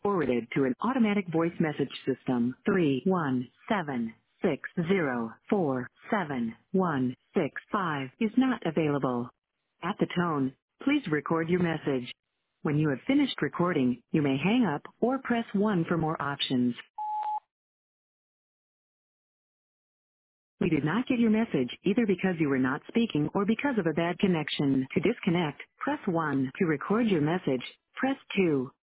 forwarded to an automatic voice message system. 31760471165 is not available. At the tone, please record your message. When you have finished recording, you may hang up or press 1 for more options. We did not get your message either because you were not speaking or because of a bad connection. To disconnect, press 1. To record your message, press 2.